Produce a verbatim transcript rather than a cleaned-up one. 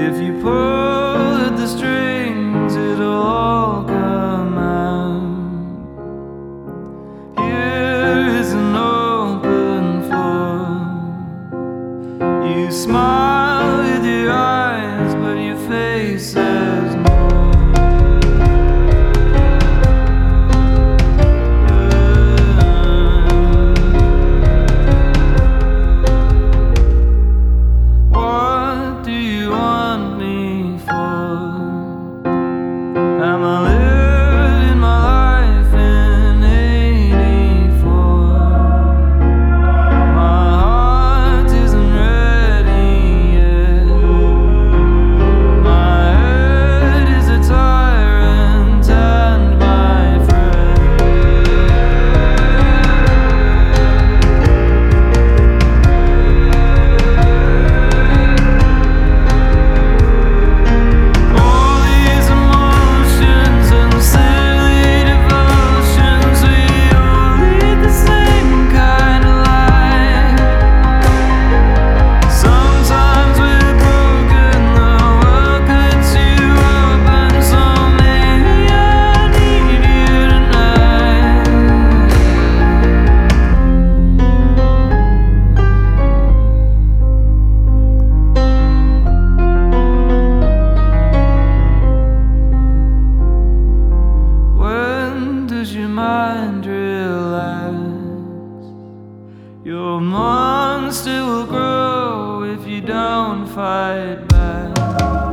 If you pull at the strings, it'll all come out. Here is an open floor. You smile with your eyes, but your face says more. Am I living my life in eighty-four? My heart isn't ready yet. My head is a tyrant and my your mind relax. Your monster will grow if you don't fight back.